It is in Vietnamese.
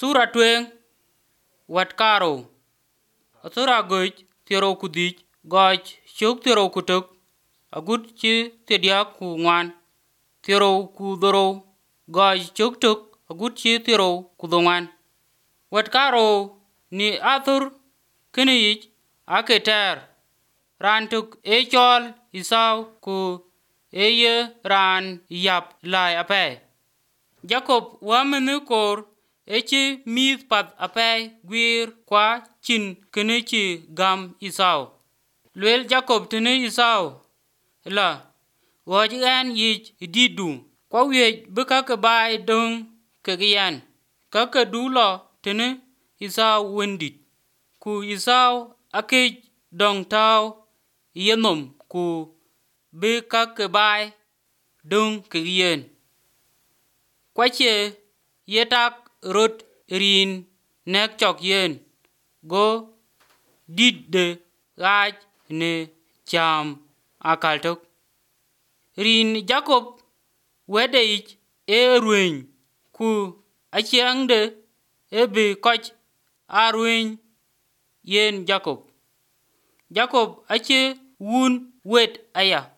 Sura tweng wat karo. Sura goj tiro kudich goj chuk tiro kutuk agut chi tidia ku ngwan tiro kudoro goj chuk tuk agut chi tiro kudongan. Wat karo ni Arthur kiniyich aketer ran tuk echol Isau ku eye ran yap lai ape. Jacob wamenu kor echi mith pat ape gwir kwa chin kinichi gam Isau. Luel Jacob tini Isau la waj en yich didu kwa wej bika ke bai dung kegian kake du lo tini Isau wendit ku Isau akej dong tau yenom ku bika ke bai dung kegien kwache yetak rot rin nek chok yen go didde gaj ne cham akaltok. Rin Jacob wedeich e rueny ku achiangde ebe koch arueny yen Jacob. Jacob ache wun wet aya